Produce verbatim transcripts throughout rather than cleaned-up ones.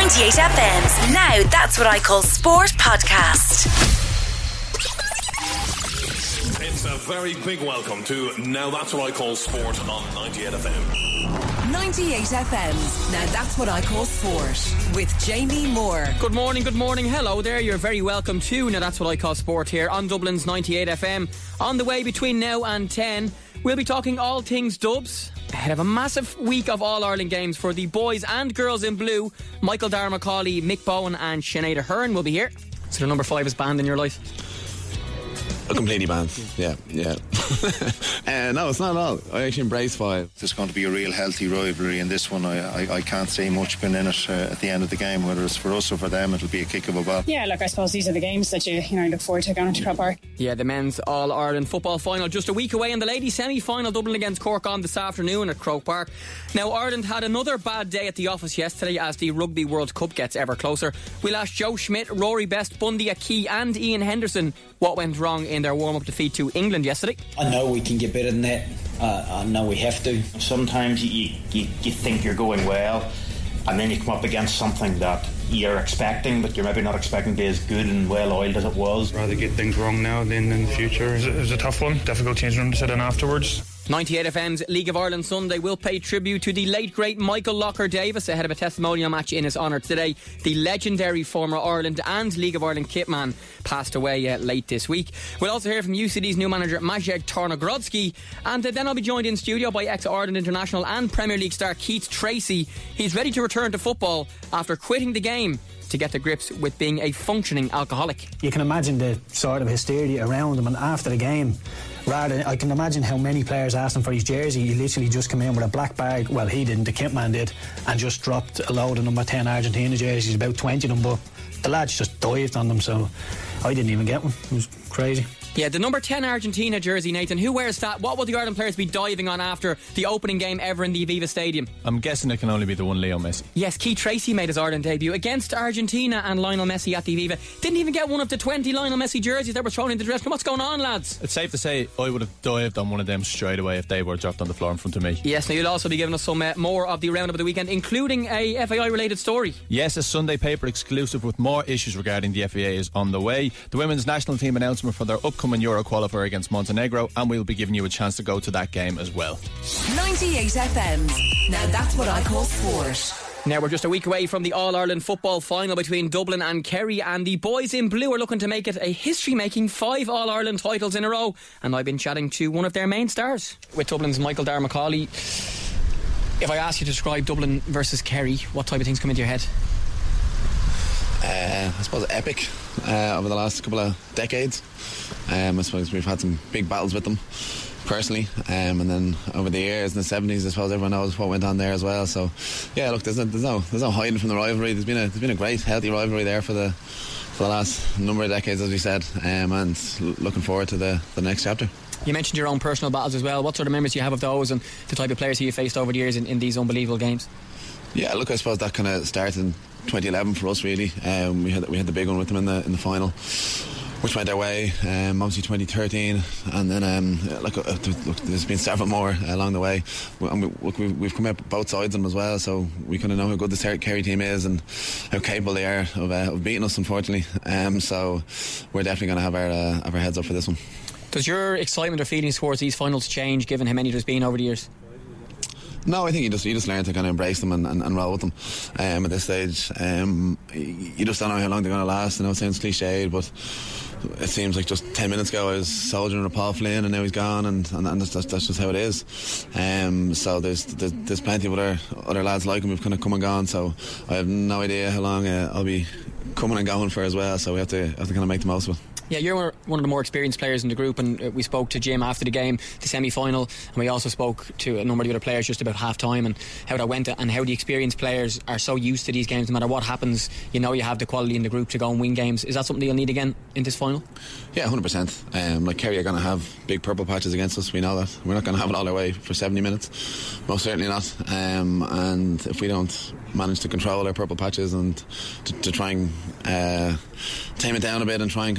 ninety-eight F M's Now That's What I Call Sport podcast. It's a very big welcome to Now That's What I Call Sport on ninety-eight F M. ninety-eight F M's Now That's What I Call Sport with Jamie Moore. Good morning, good morning. Hello there. You're very welcome to Now That's What I Call Sport here on Dublin's ninety-eight F M. On the way between now and ten, we'll be talking all things Dubs. Ahead of a massive week of All-Ireland games for the boys and girls in blue. Michael Darmacali, Mick Bowen and Sinead Ahern will be here. So the number five is banned in your life? Completely banned. Yeah, yeah. uh, no, it's not at all. I actually embrace five. There's going to be a real healthy rivalry in this one. I, I, I can't say much been in it uh, at the end of the game, whether it's for us or for them. It'll be a kick of a ball. Yeah, look, I suppose these are the games that you you know look forward to going into Croke Park. Yeah, the men's All-Ireland football final just a week away, and the ladies semi-final Dublin against Cork on this afternoon at Croke Park. Now, Ireland had another bad day at the office yesterday as the Rugby World Cup gets ever closer. We'll ask Joe Schmidt, Rory Best, Bundy Aki and Ian Henderson what went wrong in their warm-up defeat to England yesterday. I know we can get better than that. Uh, I know we have to. Sometimes you, you, you think you're going well, and then you come up against something that you're expecting, but you're maybe not expecting to be as good and well oiled as it was. Rather get things wrong now than in the future. It was a tough one. Difficult change room to sit in afterwards. ninety-eight F M's League of Ireland Sunday will pay tribute to the late great Michael Locker Davis ahead of a testimonial match in his honour today. The legendary former Ireland and League of Ireland kitman passed away uh, late this week. We'll also hear from U C D's new manager Maciej Tarnogrodzki, and uh, then I'll be joined in studio by ex-Ireland international and Premier League star Keith Tracy. He's ready to return to football after quitting the game to get to grips with being a functioning alcoholic. You can imagine the sort of hysteria around him, and after the game, rather, I can imagine how many players asked him for his jersey. He literally just came in with a black bag. Well, he didn't, the kit man did, and just dropped a load of number ten Argentina jerseys, about twenty of them, but the lads just dived on them, so I didn't even get one. It was crazy. Yeah, the number ten Argentina jersey, Nathan, who wears that? What will the Ireland players be diving on after the opening game ever in the Aviva Stadium? I'm guessing it can only be the one Leo Messi. Yes, Keith Tracy made his Ireland debut against Argentina and Lionel Messi at the Aviva. Didn't even get one of the twenty Lionel Messi jerseys that were thrown into the dressing room. What's going on, lads? It's safe to say I would have dived on one of them straight away if they were dropped on the floor in front of me. Yes, now you'll also be giving us some uh, more of the roundup of the weekend, including a F A I related story. Yes, a Sunday paper exclusive with more issues regarding the F A I is on the way. The women's national team announcement for their upcoming Euro qualifier against Montenegro, and we'll be giving you a chance to go to that game as well. ninety-eight F M's Now That's What I Call Sport. Now we're just a week away from the All-Ireland football final between Dublin and Kerry, and the boys in blue are looking to make it a history-making five All-Ireland titles in a row, and I've been chatting to one of their main stars with Dublin's Michael Darmacali. If I ask you to describe Dublin versus Kerry, what type of things come into your head? Uh, I suppose epic uh, over the last couple of decades. Um, I suppose we've had some big battles with them personally, um, and then over the years in the seventies, I suppose everyone knows what went on there as well. So, yeah, look, there's no, there's no, there's no hiding from the rivalry. There's been a, there's been a great, healthy rivalry there for the for the last number of decades, as we said, um, and looking forward to the, the next chapter. You mentioned your own personal battles as well. What sort of memories do you have of those, and the type of players who you faced over the years in, in these unbelievable games? Yeah, look, I suppose that kind of started in twenty eleven for us, really. Um, we had we had the big one with them in the in the final, which went their way. Um, obviously twenty thirteen, and then um, like uh, look, there's been several more along the way. We, and we, look, we've, we've come out both sides of them as well, so we kind of know how good this Kerry team is and how capable they are of, uh, of beating us, unfortunately. Um, so we're definitely going to have our uh, have our heads up for this one. Does your excitement or feelings towards these finals change given how many there's been over the years? No, I think you just you just learn to kind of embrace them and, and, and roll with them um, at this stage. Um, you just don't know how long they're going to last. I know it sounds cliched, but it seems like just ten minutes ago I was soldiering with Paul Flynn, and now he's gone, and, and, and that's, that's just how it is. Um, so there's, there's there's plenty of other other lads like him who've kind of come and gone. So I have no idea how long uh, I'll be coming and going for as well. So we have to have to kind of make the most of it. Yeah, you're one of the more experienced players in the group, and we spoke to Jim after the game, the semi-final, and we also spoke to a number of the other players just about half-time and how that went, and how the experienced players are so used to these games. No matter what happens, you know you have the quality in the group to go and win games. Is that something you'll need again in this final? Yeah, one hundred percent. Um, like Kerry are going to have big purple patches against us, we know that. We're not going to have it all our way for seventy minutes, most certainly not. Um, and if we don't manage to control our purple patches and to, to try and uh, tame it down a bit and try and kind of take control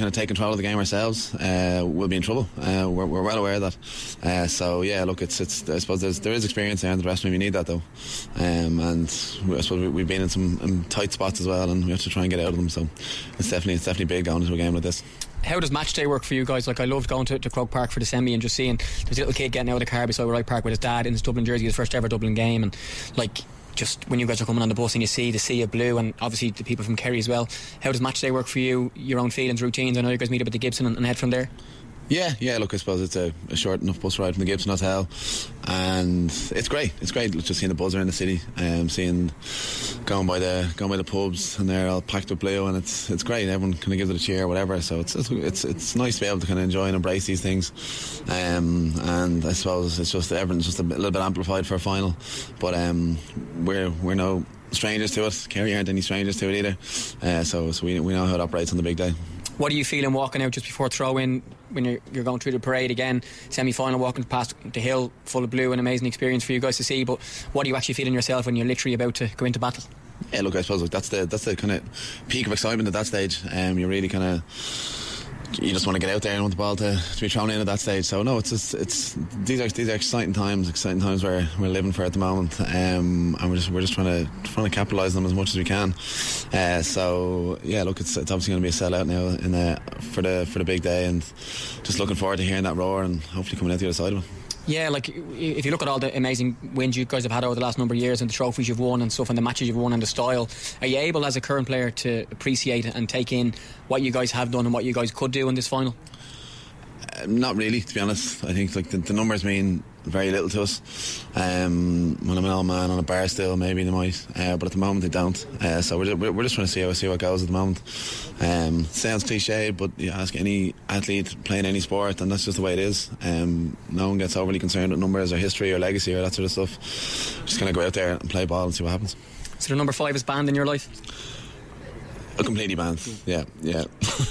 control of the game ourselves, uh, we'll be in trouble. Uh, we're, we're well aware of that. Uh, so yeah, look, it's it's. I suppose there's, there is experience there in the dressing room. You need that though, um, and I suppose we, we've been in some in tight spots as well, and we have to try and get out of them. So it's definitely it's definitely big going into a game like this. How does match day work for you guys? Like, I loved going to, to Croke Park for the semi and just seeing there's a little kid getting out of the car beside Wright Park with his dad in his Dublin jersey, his first ever Dublin game, and like, just when you guys are coming on the bus and you see the sea of blue, and obviously the people from Kerry as well, how does match day work for you? Your own feelings, routines? I know you guys meet up at the Gibson and, and head from there. Yeah, yeah. Look, I suppose it's a, a short enough bus ride from the Gibson Hotel, and it's great. It's great just seeing the buzz around the city, um, seeing going by the going by the pubs, and they're all packed with blue, and it's it's great. Everyone kind of gives it a cheer, or whatever. So it's it's it's, it's nice to be able to kind of enjoy and embrace these things. Um, and I suppose it's just everyone's just a, bit, a little bit amplified for a final, but um, we're we're no strangers to it. Kerry aren't any strangers to it either. Uh, so so we we know how it operates on the big day. What are you feeling walking out just before throw-in, when you're, you're going through the parade again, semi-final, walking past the hill full of blue, an amazing experience for you guys to see, but what are you actually feeling yourself when you're literally about to go into battle? Yeah, look, I suppose look, that's the that's the kind of peak of excitement at that stage. Um, you're really kind of, you just want to get out there and want the ball to, to be thrown in at that stage. So no, it's just, it's these are these are exciting times, exciting times where we're living for at the moment, um, and we're just we're just trying to trying to capitalise on them as much as we can. Uh, so yeah, look, it's it's obviously going to be a sellout now in the for the for the big day, and just looking forward to hearing that roar and hopefully coming out the other side of it. Yeah, like if you look at all the amazing wins you guys have had over the last number of years and the trophies you've won and stuff and the matches you've won and the style, are you able as a current player to appreciate and take in what you guys have done and what you guys could do in this final? Uh, not really, to be honest. I think like the, the numbers mean very little to us. Um, when I'm an old man on a bar still, maybe they might, uh, but at the moment they don't. Uh, so we're just, we're just trying to see how see what goes at the moment. Um, sounds cliche, but you ask any athlete playing any sport, and that's just the way it is. Um, no one gets overly concerned with numbers or history or legacy or that sort of stuff. Just kind of go out there and play ball and see what happens. So the number five is banned in your life? A completely banned, yeah, yeah.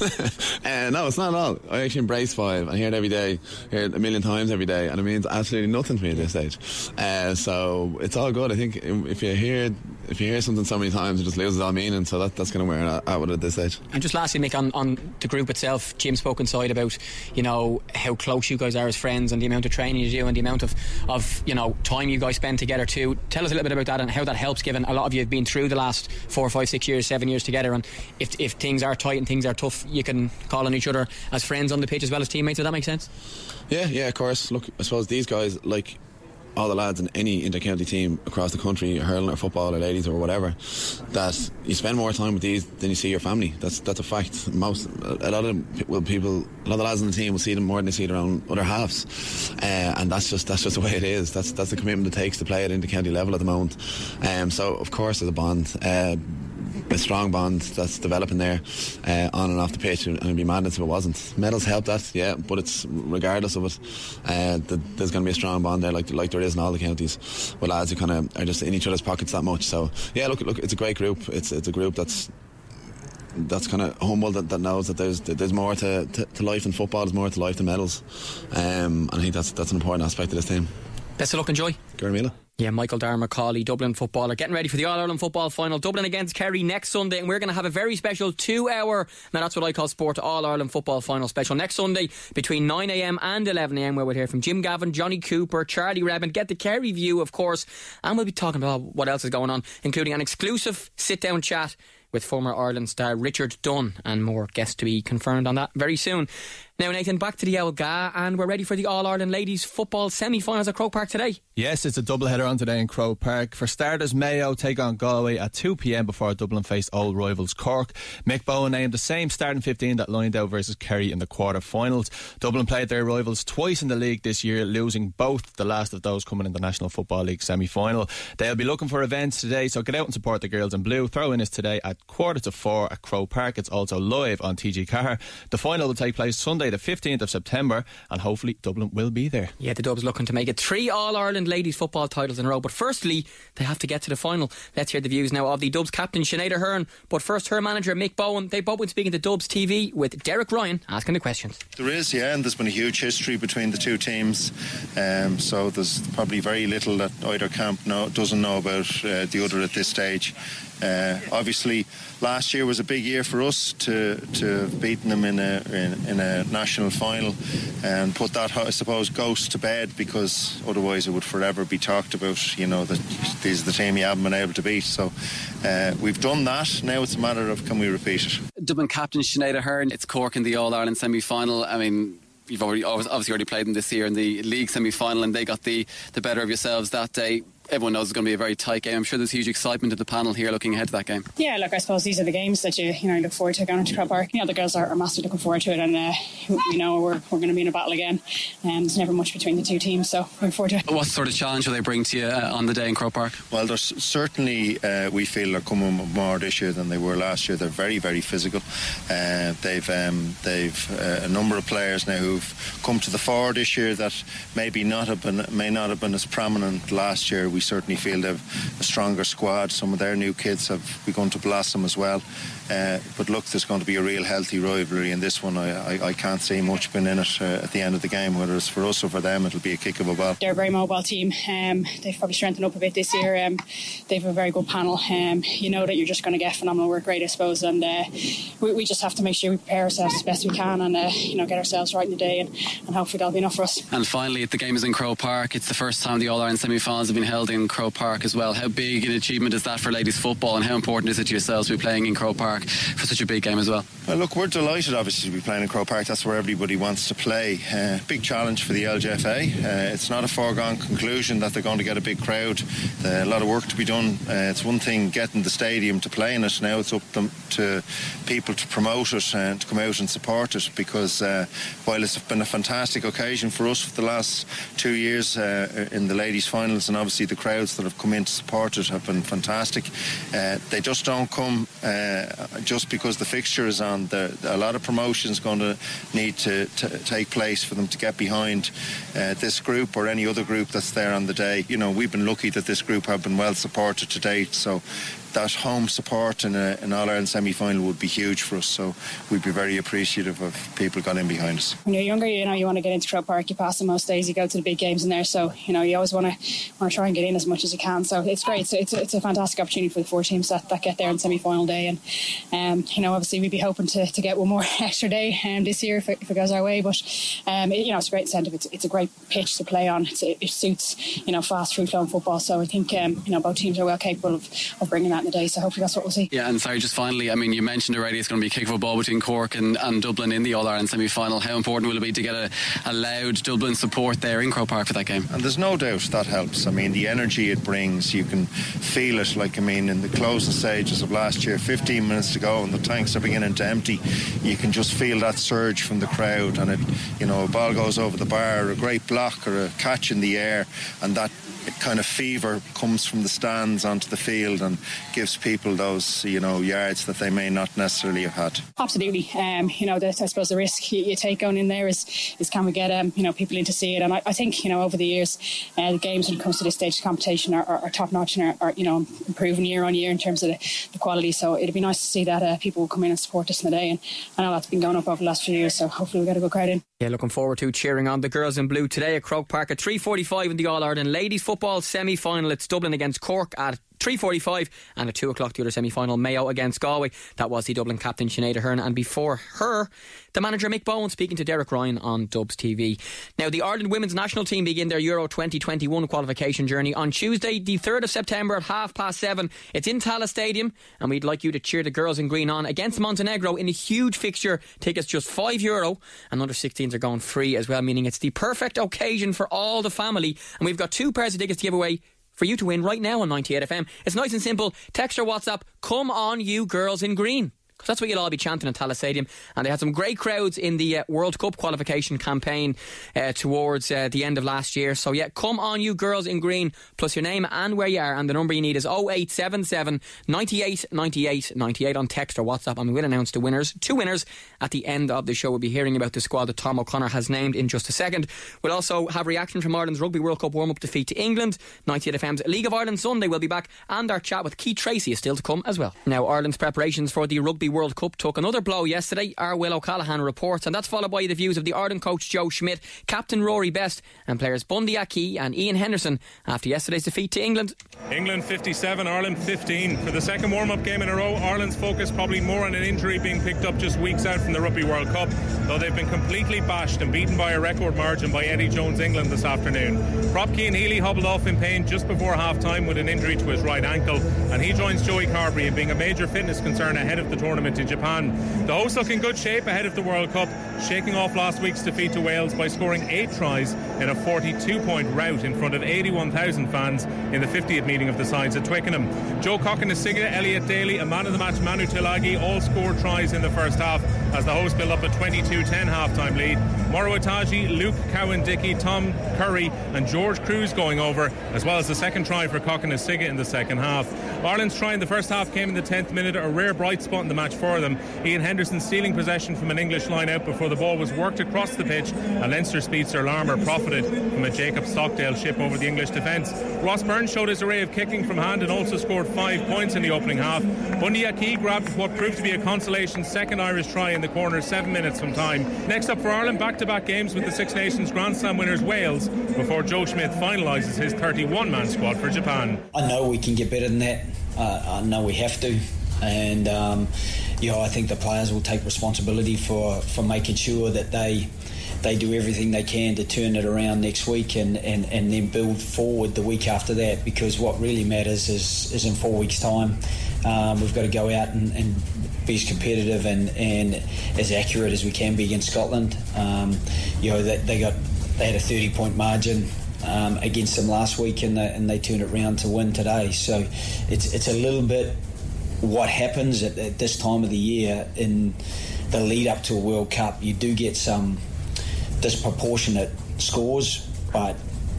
uh, no, it's not at all. I actually embrace five. I hear it every day, hear it a million times every day, and it means absolutely nothing to me at this stage. Uh, so it's all good. I think if you hear if you hear something so many times, it just loses all meaning. So that, that's kind of where I'm at with it at this stage. And just lastly, Mick, on, on the group itself, Jim spoke inside about, you know, how close you guys are as friends and the amount of training you do and the amount of, of you know, time you guys spend together too. Tell us a little bit about that and how that helps, given a lot of you have been through the last four, five, six years, seven years together, and if if things are tight and things are tough, you can call on each other as friends on the pitch as well as teammates. Does that make sense? Yeah, yeah, of course. Look, I suppose these guys, like all the lads in any inter-county team across the country, hurling or football or ladies or whatever, that you spend more time with these than you see your family. That's that's a fact. Most a lot of well, people, a lot of the lads on the team will see them more than they see their own other halves, uh, and that's just that's just the way it is. That's that's the commitment it takes to play at inter-county level at the moment. Um, so of course there's a bond. Uh, a strong bond that's developing there, uh, on and off the pitch, and it'd be madness if it wasn't. Medals help that, yeah, but it's regardless of it, uh, the, there's going to be a strong bond there, like like there is in all the counties, with lads who kind of are just in each other's pockets that much. So yeah, look, look, it's a great group. It's it's a group that's that's kind of humble, that, that knows that there's that there's more to, to, to life than football. There's more to life than medals, um, and I think that's that's an important aspect of this team. Best of luck and joy. Garmila. Yeah, Michael Darragh Macaulay, Dublin footballer, getting ready for the All-Ireland football final. Dublin against Kerry next Sunday, and we're going to have a very special two-hour, now that's what I call sport, All-Ireland football final special next Sunday between nine a m and eleven a m, where we'll hear from Jim Gavin, Johnny Cooper, Charlie Redmond, get the Kerry view, of course, and we'll be talking about what else is going on, including an exclusive sit-down chat with former Ireland star Richard Dunn, and more guests to be confirmed on that very soon. Now, Nathan, back to the Old Ga, and we're ready for the All-Ireland ladies football semi-finals at Croke Park today. Yes, it's a double-header on today in Croke Park. For starters, Mayo take on Galway at two p m before Dublin face old rivals Cork. Mick Bowen named the same starting fifteen that lined out versus Kerry in the quarter-finals. Dublin played their rivals twice in the league this year, losing both, the last of those coming in the National Football League semi-final. They'll be looking for events today, so get out and support the girls in blue. Throw-in is today at quarter to four at Croke Park. It's also live on T G Car. The final will take place Sunday the fifteenth of September, and hopefully Dublin will be there. Yeah, the Dubs looking to make it three All-Ireland ladies football titles in a row, but firstly they have to get to the final. Let's hear the views now of the Dubs captain Sinead Ahern, but first her manager Mick Bowen. They've both been speaking to Dubs T V with Derek Ryan asking the questions. There is, yeah, and there's been a huge history between the two teams, um, so there's probably very little that either camp know, doesn't know about uh, the other at this stage. Uh, obviously, last year was a big year for us to to have beaten them in a in, in a national final and put that, I suppose, ghost to bed, because otherwise it would forever be talked about. You know that this is the team you haven't been able to beat. So uh, we've done that. Now it's a matter of can we repeat it. Dublin captain Sinead Ahern. It's Cork in the All Ireland semi final. I mean, you've already obviously already played them this year in the league semi final, and they got the the better of yourselves that day. Everyone knows it's going to be a very tight game. I'm sure there's huge excitement in the panel here looking ahead to that game. Yeah, look, I suppose these are the games that you you know look forward to going into Croke Park. You know, the girls are, are massively looking forward to it, and uh, we know we're, we're going to be in a battle again, and there's never much between the two teams, so looking forward to it. What sort of challenge will they bring to you uh, on the day in Croke Park? Well, there's certainly uh, we feel they're coming more this year than they were last year. They're very, very physical. Uh, they've um, they've uh, a number of players now who've come to the fore this year that maybe not have been may not have been as prominent last year. We certainly feel they've a stronger squad. Some of their new kids have begun to blossom as well. Uh, but look, there's going to be a real healthy rivalry in this one. I, I, I can't see much being in it uh, at the end of the game, whether it's for us or for them. It'll be a kick of a ball. They're a very mobile team. Um, they've probably strengthened up a bit this year. Um, they've a very good panel. Um, you know that you're just going to get phenomenal work rate, I suppose, and uh, we, we just have to make sure we prepare ourselves as best we can and uh, you know get ourselves right in the day, and, and hopefully that'll be enough for us. And finally, the game is in Croke Park. It's the first time the All-Ireland semi-finals have been held in Croke Park as well. How big an achievement is that for ladies football, and how important is it to yourselves to be playing in Croke Park for such a big game as well? Well, look, we're delighted obviously to be playing in Croke Park. That's where everybody wants to play. Uh, big challenge for the L G F A. Uh, it's not a foregone conclusion that they're going to get a big crowd. Uh, a lot of work to be done. Uh, it's one thing getting the stadium to play in it. Now it's up to, to people to promote it and to come out and support it, because uh, while it's been a fantastic occasion for us for the last two years uh, in the ladies finals, and obviously the crowds that have come in to support it have been fantastic, uh, they just don't come uh, just because the fixture is on. The, a lot of promotion is going to need to, to take place for them to get behind uh, this group or any other group that's there on the day. You know, we've been lucky that this group have been well supported to date, so that home support in a, an All-Ireland semi-final would be huge for us, so we'd be very appreciative of people got in behind us. When you're younger, you know, you want to get into Croke Park, you pass them most days, you go to the big games in there, so, you know, you always want to want to try and get in as much as you can, so it's great. So it's a, it's a fantastic opportunity for the four teams that, that get there on semi-final day, and, um, you know, obviously we'd be hoping to, to get one more extra day um, this year if it, if it goes our way, but, um, it, you know, it's a great incentive. It's, it's a great pitch to play on. It's, it suits, you know, fast, free-flowing football, so I think, um, you know, both teams are well capable of, of bringing that in the day, so hopefully that's what we'll see. Yeah, and sorry, just finally, I mean, you mentioned already it's going to be a kick of a ball between Cork and, and Dublin in the All-Ireland semi-final. How important will it be to get a, a loud Dublin support there in Croke Park for that game? And there's no doubt that helps. I mean, the energy it brings, you can feel it. Like, I mean, in the closing stages of last year, fifteen minutes to go and the tanks are beginning to empty, you can just feel that surge from the crowd, and it, you know, a ball goes over the bar, a great block or a catch in the air, and that kind of fever comes from the stands onto the field and gives people those, you know, yards that they may not necessarily have had. Absolutely. Um, you know, the, I suppose the risk you, you take going in there is, is can we get um, you know, people in to see it? And I, I think, you know, over the years, uh, the games when it comes to this stage of competition are, are, are top notch and are, are, you know, improving year on year in terms of the, the quality. So it'd be nice to see that uh, people will come in and support us in the day. And I know that's been going up over the last few years, so hopefully we'll get a good crowd in. Yeah, looking forward to cheering on the girls in blue today at Croke Park at three forty-five in the All-Ireland Ladies Football semi-final. It's Dublin against Cork at three forty-five, and at two o'clock the other semi-final, Mayo against Galway. That was the Dublin captain Sinead Ahern, and before her, the manager Mick Bowen speaking to Derek Ryan on Dubs T V. Now, the Ireland women's national team begin their Euro twenty twenty-one qualification journey on Tuesday the third of September at half past seven. It's in Tallaght Stadium, and we'd like you to cheer the girls in green on against Montenegro in a huge fixture. Tickets just five euro, and under sixteens are going free as well, meaning it's the perfect occasion for all the family. And we've got two pairs of tickets to give away for you to win right now on ninety-eight F M. It's nice and simple. Text or WhatsApp, come on you girls in green. because that's what you'll all be chanting at Tallaght Stadium. And they had some great crowds in the uh, World Cup qualification campaign uh, towards uh, the end of last year. So yeah, come on you girls in green, plus your name and where you are, and the number you need is oh eight seven seven, ninety-eight, ninety-eight, ninety-eight on text or WhatsApp, and we will announce the winners. Two winners at the end of the show. We'll be hearing about the squad that Tom O'Connor has named in just a second. We'll also have reaction from Ireland's Rugby World Cup warm-up defeat to England. ninety-eight F M's League of Ireland Sunday will be back, and our chat with Keith Tracy is still to come as well. Now, Ireland's preparations for the Rugby World Cup took another blow yesterday. Our Will O'Callaghan reports, and that's followed by the views of the Ireland coach Joe Schmidt, captain Rory Best, and players Bundy Aki and Ian Henderson after yesterday's defeat to England. England fifty-seven, Ireland fifteen. For the second warm-up game in a row, Ireland's focus probably more on an injury being picked up just weeks out from the Rugby World Cup, though they've been completely bashed and beaten by a record margin by Eddie Jones England this afternoon. Rob Keane Healy hobbled off in pain just before half-time with an injury to his right ankle, and he joins Joey Carberry in being a major fitness concern ahead of the tournament in Japan. The hosts look in good shape ahead of the World Cup, shaking off last week's defeat to Wales by scoring eight tries in a forty-two point rout in front of eighty-one thousand fans in the fiftieth meeting of the sides at Twickenham. Joe Cokanasiga, Elliot Daly and man of the match Manu Tulagi all scored tries in the first half as the hosts build up a twenty-two ten half-time lead. Moro Itaji, Luke Cowan-Dickey, Tom Curry and George Cruz going over, as well as the second try for Cokanasiga in the second half. Ireland's try in the first half came in the tenth minute, a rare bright spot in the match for them. Ian Henderson stealing possession from an English line out before the ball was worked across the pitch, and Leinster speedster Larmour profited from a Jacob Stockdale ship over the English defence. Ross Byrne showed his array of kicking from hand and also scored five points in the opening half. Bundy Aki grabbed what proved to be a consolation second Irish try in the corner seven minutes from time. Next up for Ireland, back-to-back games with the Six Nations Grand Slam winners Wales before Joe Schmidt finalises his thirty-one man squad for Japan. I know we can get better than that. Uh, I know we have to. And, um, you know, I think the players will take responsibility for, for making sure that they they do everything they can to turn it around next week and, and, and then build forward the week after that, because what really matters is, is in four weeks' time. Um, we've got to go out and, and be as competitive and, and as accurate as we can be against Scotland. Um, you know, they, they got they had a thirty point margin um, against them last week, and they, and they turned it around to win today. So it's it's a little bit what happens at, at this time of the year in the lead up to a World Cup. You do get some disproportionate scores, but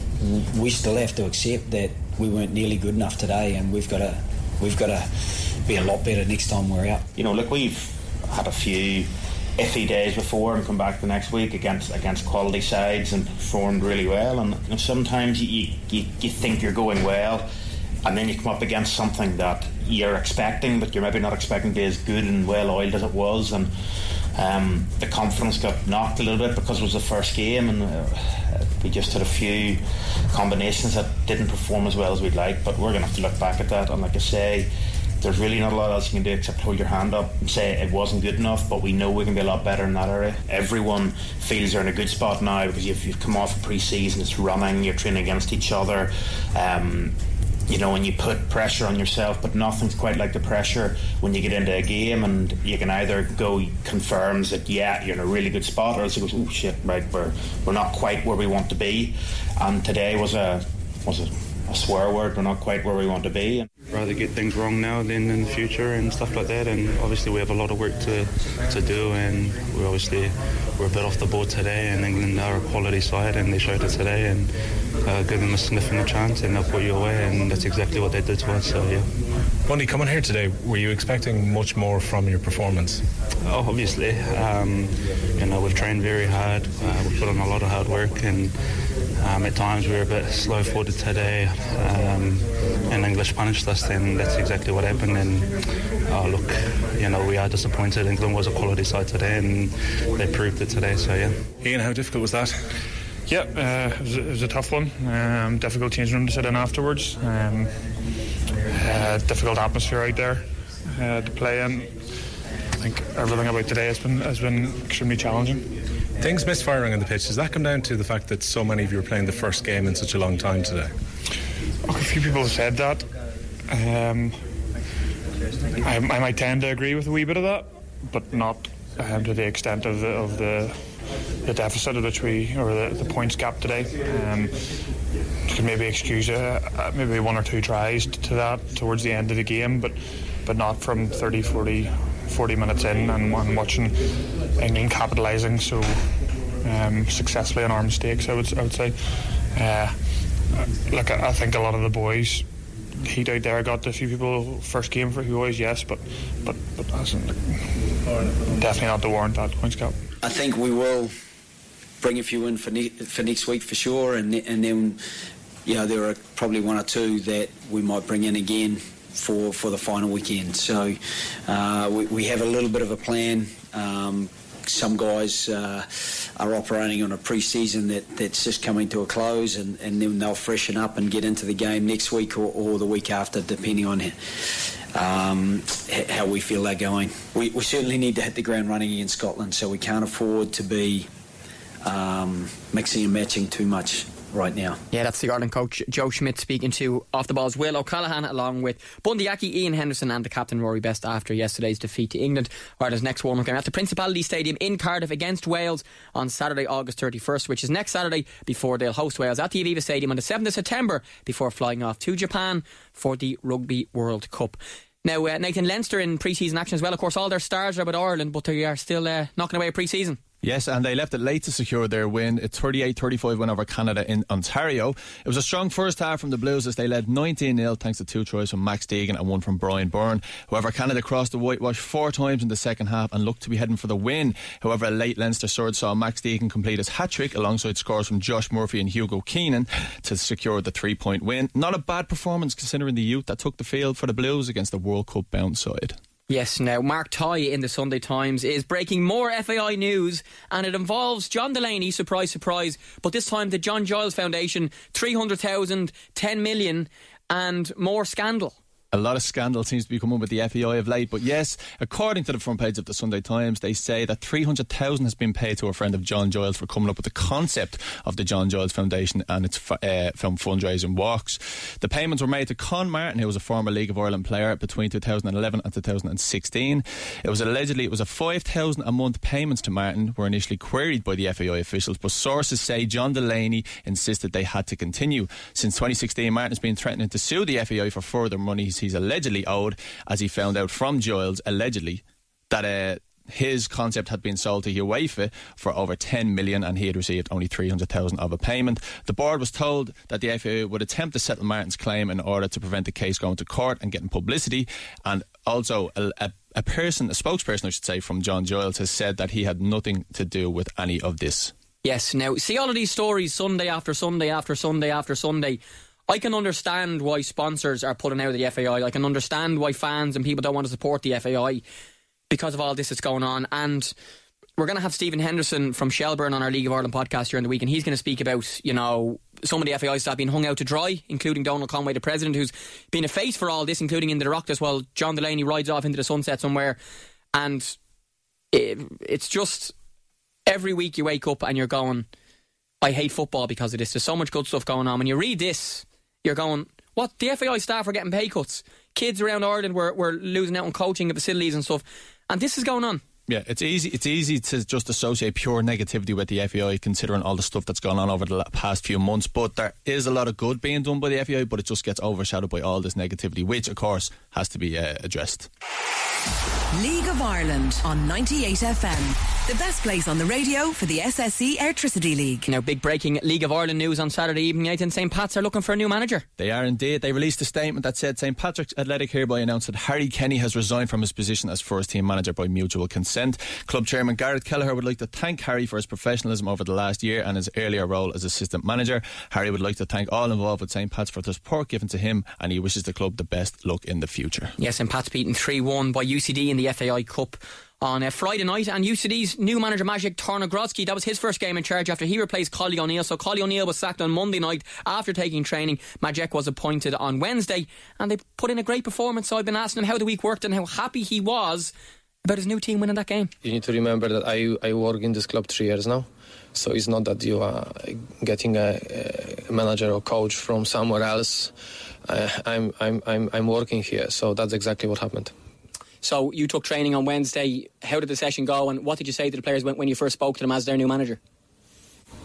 we still have to accept that we weren't nearly good enough today, and we've got to we've got to be a lot better next time we're out. You know, look, we've had a few iffy days before and come back the next week against against quality sides and performed really well, and you know, sometimes you, you you think you're going well, and then you come up against something that you're expecting, but you're maybe not expecting to be as good and well oiled as it was, and um, the confidence got knocked a little bit because it was the first game, and uh, we just had a few combinations that didn't perform as well as we'd like. But we're going to have to look back at that, and like I say, there's really not a lot else you can do except hold your hand up and say it wasn't good enough, but we know we can be a lot better in that area. Everyone feels they're in a good spot now because you've, you've come off a pre-season, it's running, you're training against each other, um, you know, and you put pressure on yourself, but nothing's quite like the pressure when you get into a game, and you can either go confirms that yeah you're in a really good spot, or else it goes, oh shit, right, we're we're not quite where we want to be. And today was a was a, a swear word, we're not quite where we want to be. Rather get things wrong now than in the future and stuff like that, and obviously we have a lot of work to to do, and we obviously we're a bit off the board today, and England are a quality side and they showed it today, and uh, give them a sniff and a chance and they'll put you away, and that's exactly what they did to us. So yeah. Bundy, coming here today, were you expecting much more from your performance? Oh, obviously. Um, you know, we've trained very hard, uh, we've put on a lot of hard work, and um, at times we were a bit slow-footed today, um, and English punished us, and that's exactly what happened. And oh, look, you know, we are disappointed. England was a quality side today, and they proved it today, so yeah. Ian, how difficult was that? Yeah, uh, it, was a, it was a tough one. Um, difficult changing room to sit in afterwards. Um, uh, difficult atmosphere out there uh, to play in. I think everything about today has been has been extremely challenging. Things misfiring on the pitch, does that come down to the fact that so many of you were playing the first game in such a long time today? Oh, a few people have said that. Um, I, I might tend to agree with a wee bit of that, but not um, to the extent of the, of the the deficit of which we, or the, the points gap today. Um, you could maybe excuse uh, maybe one or two tries to that towards the end of the game, but but not from thirty, forty, forty minutes in and, and watching England capitalising so um, successfully on our mistakes, I would, I would say. Uh, look, I, I think a lot of the boys, Heat out there got a few people first game for who always, yes, but but, but hasn't, definitely not to warrant that points gap. I think we will bring a few in for, ne- for next week for sure, and and then you know there are probably one or two that we might bring in again for, for the final weekend. So uh, we, we have a little bit of a plan. Um, some guys uh, are operating on a pre-season that, that's just coming to a close, and, and then they'll freshen up and get into the game next week or, or the week after, depending on um, how we feel they're going. We, we certainly need to hit the ground running against Scotland, so we can't afford to be um, mixing and matching too much right now. Yeah, that's the Ireland coach Joe Schmidt speaking to Off the Ball's Will O'Callaghan, along with Bundy Aki, Ian Henderson and the captain Rory Best after yesterday's defeat to England. Ireland's next warm-up game at the Principality Stadium in Cardiff against Wales on Saturday, August thirty-first, which is next Saturday, before they'll host Wales at the Aviva Stadium on the seventh of September before flying off to Japan for the Rugby World Cup. Now, uh, Nathan, Leinster in pre-season action as well. Of course, all their stars are with Ireland, but they are still uh, knocking away a pre-season. Yes, and they left it late to secure their win, a thirty-eight thirty-five win over Canada in Ontario. It was a strong first half from the Blues as they led nineteen nil thanks to two tries from Max Deegan and one from Brian Byrne. However, Canada crossed the whitewash four times in the second half and looked to be heading for the win. However, a late Leinster surge saw Max Deegan complete his hat-trick alongside scores from Josh Murphy and Hugo Keenan to secure the three-point win. Not a bad performance considering the youth that took the field for the Blues against the World Cup bound side. Yes, now Mark Tighe in the Sunday Times is breaking more F A I news, and it involves John Delaney, surprise, surprise, but this time the John Giles Foundation, three hundred thousand, ten million and more scandal. A lot of scandal seems to be coming with the F A I of late, but yes, according to the front page of the Sunday Times, they say that three hundred thousand has been paid to a friend of John Giles for coming up with the concept of the John Giles Foundation and its uh, from fundraising walks. The payments were made to Con Martin, who was a former League of Ireland player, between two thousand eleven and two thousand sixteen. It was allegedly it was a five thousand a month payments to Martin were initially queried by the F A I officials, but sources say John Delaney insisted they had to continue. Since twenty sixteen, Martin has been threatening to sue the F A I for further monies he's allegedly owed, as he found out from Giles, allegedly, that uh, his concept had been sold to UEFA for over ten million and he had received only three hundred thousand of a payment. The board was told that the F A I would attempt to settle Martin's claim in order to prevent the case going to court and getting publicity, and also a, a, a person, a spokesperson I should say, from John Giles has said that he had nothing to do with any of this. Yes, now see all of these stories Sunday after Sunday after Sunday after Sunday. I can understand why sponsors are pulling out of the F A I. I can understand why fans and people don't want to support the F A I because of all this that's going on. And we're going to have Stephen Henderson from Shelburne on our League of Ireland podcast during the week, and he's going to speak about, you know, some of the F A I staff being hung out to dry, including Donald Conway, the president, who's been a face for all this, including in the Oireachtas, while John Delaney rides off into the sunset somewhere. And it, it's just every week you wake up and you're going, I hate football because of this. There's so much good stuff going on. When you read this, you're going, what? The F A I staff are getting pay cuts. Kids around Ireland were, were losing out on coaching and facilities and stuff. And this is going on. Yeah, it's easy It's easy to just associate pure negativity with the F A I, considering all the stuff that's gone on over the past few months. But there is a lot of good being done by the F A I, but it just gets overshadowed by all this negativity, which, of course, has to be uh, addressed. League of Ireland on ninety-eight F M. The best place on the radio for the S S E Airtricity League. Now, big breaking League of Ireland news on Saturday evening. Nathan, Saint Pat's are looking for a new manager. They are indeed. They released a statement that said Saint Patrick's Athletic hereby announced that Harry Kenny has resigned from his position as first team manager by mutual consent. Club chairman Gareth Kelleher would like to thank Harry for his professionalism over the last year and his earlier role as assistant manager. Harry would like to thank all involved with Saint Pat's for the support given to him, and he wishes the club the best luck in the future. Yes, Saint Pat's beaten three one by U C D in the F A I Cup on a Friday night, and U C D's new manager Maciej Tarnogrodzki, that was his first game in charge after he replaced Collie O'Neill. So Collie O'Neill was sacked on Monday night after taking training. Maciej was appointed on Wednesday, and they put in a great performance. So I've been asking him how the week worked and how happy he was about his new team winning that game. You need to remember that I, I work in this club three years now, so it's not that you are getting a, a manager or coach from somewhere else. uh, I'm, I'm, I'm, I'm working here, so that's exactly what happened. So you took training on Wednesday. How did the session go, and what did you say to the players when, when you first spoke to them as their new manager?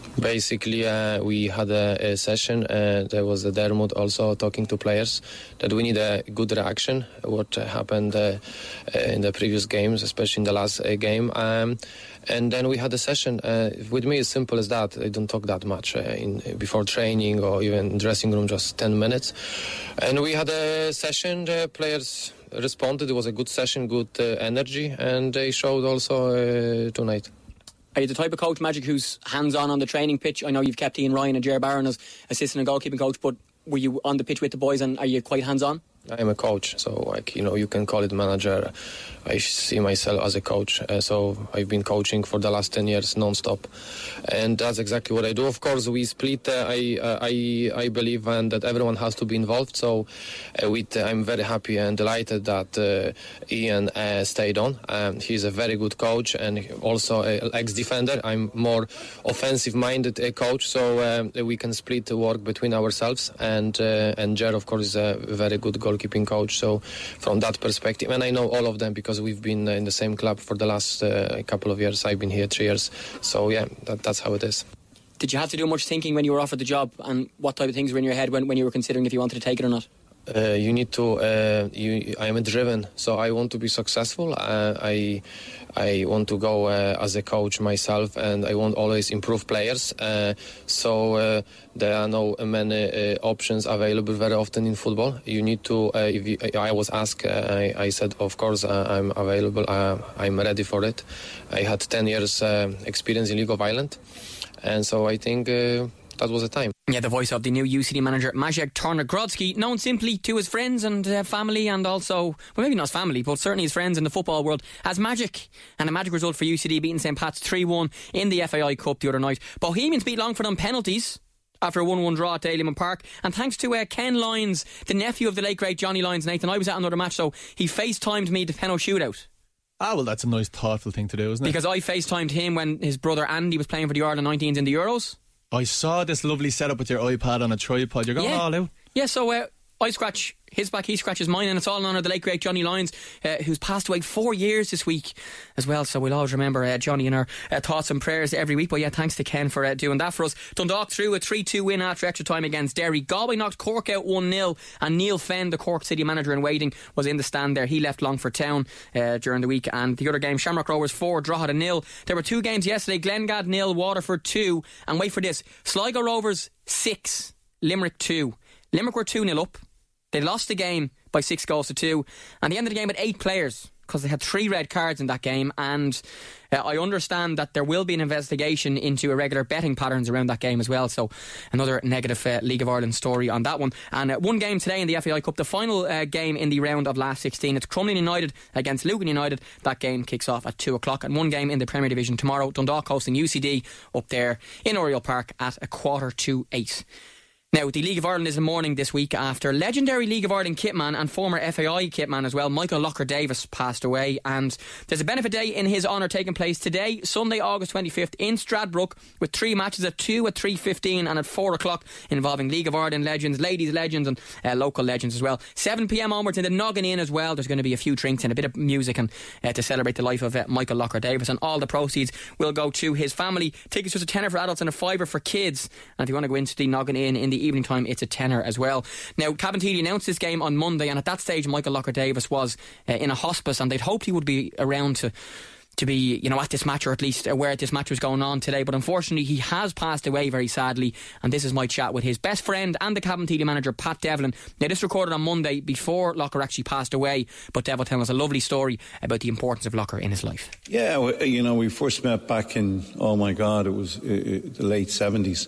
Basically, uh, we had a, a session. Uh, there was a Dermot also talking to players that we need a good reaction. What happened uh, in the previous games, especially in the last uh, game. Um, and then we had a session. Uh, with me, it's simple as that. I don't talk that much uh, in before training or even dressing room, just ten minutes. And we had a session. The players responded. It was a good session, good uh, energy, and they showed also uh, tonight. Are you the type of coach, Magic, who's hands-on on the training pitch? I know you've kept Ian Ryan and Ger Barron as assistant and goalkeeping coach, but were you on the pitch with the boys, and are you quite hands-on? I am a coach, so like you know, you can call it manager. I see myself as a coach, uh, so I've been coaching for the last ten years non-stop, and that's exactly what I do. Of course, we split. Uh, I uh, I I believe and that everyone has to be involved. So, uh, with uh, I'm very happy and delighted that uh, Ian uh, stayed on. Um, he's a very good coach and also an ex-defender. I'm more offensive-minded uh, coach, so um, we can split the work between ourselves. And uh, and Ger, of course, is a very good goalkeeping coach. So, from that perspective, and I know all of them because we've been in the same club for the last uh, couple of years. I've been here three years. So, yeah, that, that's how it is. Did you have to do much thinking when you were offered the job, and what type of things were in your head when, when you were considering if you wanted to take it or not? Uh, you need to. Uh, you, I am driven, so I want to be successful. Uh, I, I want to go uh, as a coach myself, and I want always improve players. Uh, so uh, there are no many uh, options available very often in football. You need to. Uh, if you, I was asked, uh, I, I said, of course, uh, I'm available. Uh, I'm ready for it. I had ten years uh, experience in League of Ireland, and so I think. Uh, That was the time. Yeah, the voice of the new U C D manager, Maciej Tarnogrodski, known simply to his friends and uh, family, and also, well, maybe not his family, but certainly his friends in the football world, as Magic. And a magic result for U C D, beating Saint Pat's three one in the F A I Cup the other night. Bohemians beat Longford on penalties after a one one draw at Dalymount Park, and thanks to uh, Ken Lyons, the nephew of the late great Johnny Lyons, Nathan, I was at another match, so he FaceTimed me the penalty shootout. Ah, well, that's a nice, thoughtful thing to do, isn't it? Because I FaceTimed him when his brother Andy was playing for the Ireland nineteens in the Euros. I saw this lovely setup with your iPad on a tripod. You're going yeah. all out. Yeah, so uh, I scratch his back, he scratches mine, and it's all in honour of the late great Johnny Lyons, uh, who's passed away four years this week as well. So we'll always remember uh, Johnny in our uh, thoughts and prayers every week. But yeah, thanks to Ken for uh, doing that for us. Dundalk through a three two win after extra time against Derry. Galway knocked Cork out one nil, and Neil Fenn, the Cork City manager in waiting, was in the stand there. He left Longford Town uh, during the week. And the other game, Shamrock Rovers four, Drogheda nil. There were two games yesterday, Glengad nil, Waterford two, and wait for this, Sligo Rovers six, Limerick two. Limerick were two nil up. They lost the game by six goals to two, and they ended the game with eight players because they had three red cards in that game. And uh, I understand that there will be an investigation into irregular betting patterns around that game as well. So another negative uh, League of Ireland story on that one. And uh, one game today in the F A I Cup, the final uh, game in the round of last sixteen. It's Crumlin United against Lugan United. That game kicks off at two o'clock. And one game in the Premier Division tomorrow, Dundalk hosting U C D up there in Oriel Park at a quarter to eight. Now, the League of Ireland is in mourning this week after legendary League of Ireland kitman and former F A I kitman as well, Michael Locker-Davis, passed away. And there's a benefit day in his honour taking place today, Sunday, August twenty-fifth, in Stradbrook, with three matches at two, at three fifteen and at four o'clock, involving League of Ireland legends, ladies legends and uh, local legends as well. seven p m onwards in the Noggin Inn as well. There's going to be a few drinks and a bit of music and uh, to celebrate the life of uh, Michael Locker-Davis, and all the proceeds will go to his family. Tickets just a tenner for adults and a fiver for kids. And if you want to go into the Noggin Inn in the evening time, it's a tenner as well. Now, Cabinteely announced this game on Monday, and at that stage Michael Locker-Davis was uh, in a hospice, and they'd hoped he would be around to to be, you know, at this match, or at least aware this match was going on today. But unfortunately he has passed away very sadly, and this is my chat with his best friend and the Cabinteely manager, Pat Devlin. Now, this recorded on Monday before Locker actually passed away, but Dev will tell us a lovely story about the importance of Locker in his life. Yeah, well, you know, we first met back in, oh my God, it was uh, the late seventies,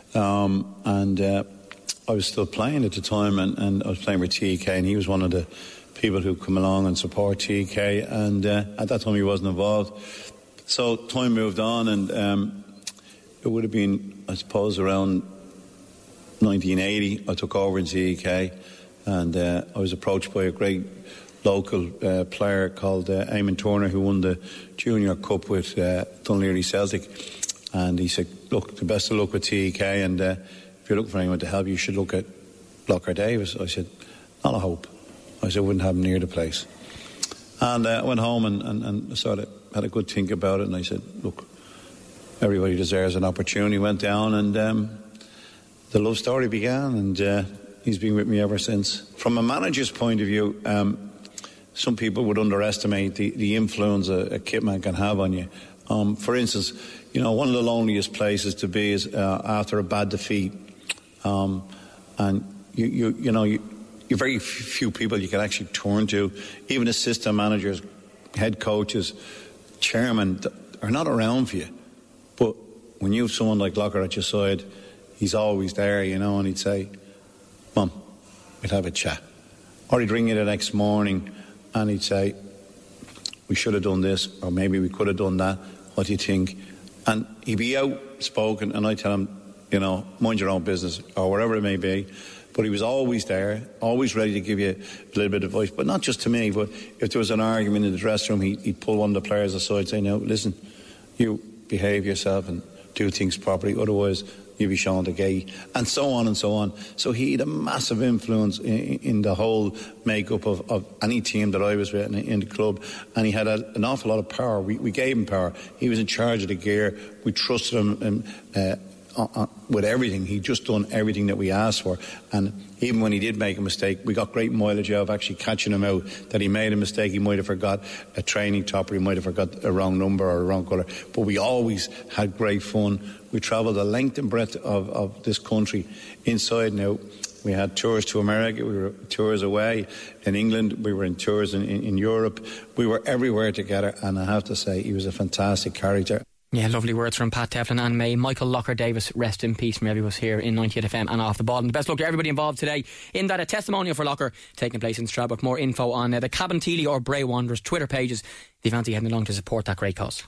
um, and uh, I was still playing at the time, and, and I was playing with T K, and he was one of the people who come along and support T K, and uh, at that time he wasn't involved. So time moved on, and um, it would have been, I suppose, around nineteen eighty I took over in T K, and uh, I was approached by a great local uh, player called uh, Eamon Turner, who won the Junior Cup with uh, Dunleary Celtic, and he said, look, the best of luck with T K, and uh, if you're looking for anyone to help you, you should look at Locker-Davis. I said, not a hope. I said, I wouldn't have him near the place. And uh, I went home and, and, and sort of had a good think about it, and I said, look, everybody deserves an opportunity. Went down and um, the love story began, and uh, he's been with me ever since. From a manager's point of view, um, some people would underestimate the, the influence a, a kitman can have on you. Um, for instance, you know, one of the loneliest places to be is uh, after a bad defeat, um, and you, you, you know, you, you're very few people you can actually turn to. Even assistant managers, head coaches, chairman are not around for you. But when you have someone like Locker at your side, he's always there, you know, and he'd say, "Mum, we'll have a chat." Or he'd ring you the next morning and he'd say, "We should have done this, or maybe we could have done that. What do you think?" And he'd be outspoken, and I'd tell him, you know, mind your own business, or whatever it may be. But he was always there, always ready to give you a little bit of advice. But not just to me, but if there was an argument in the dressing room, he'd, he'd pull one of the players aside, say, "No, listen, you behave yourself and do things properly, otherwise you'll be shown the gate," and so on and so on. So he had a massive influence in, in the whole makeup of, of any team that I was with in, in the club, and he had a, an awful lot of power. We, we gave him power. He was in charge of the gear. We trusted him um, uh, uh, with everything. He'd just done everything that we asked for, and even when he did make a mistake, we got great mileage out of actually catching him out, that he made a mistake. He might have forgot a training top, or he might have forgot a wrong number or a wrong colour, but we always had great fun. We travelled the length and breadth of, of this country, inside and out. We had tours to America, we were tours away in England, we were in tours in, in, in Europe. We were everywhere together, and I have to say, he was a fantastic character. Yeah, lovely words from Pat Teflon and May. Michael Locker Davis, rest in peace from every of us here in ninety-eight F M and Off the Ball. And the best luck to everybody involved today in that a testimonial for Locker taking place in Stradbrook. More info on uh, the Cabinteely or Bray Wanderers Twitter pages. The fancy heading along to support that great cause.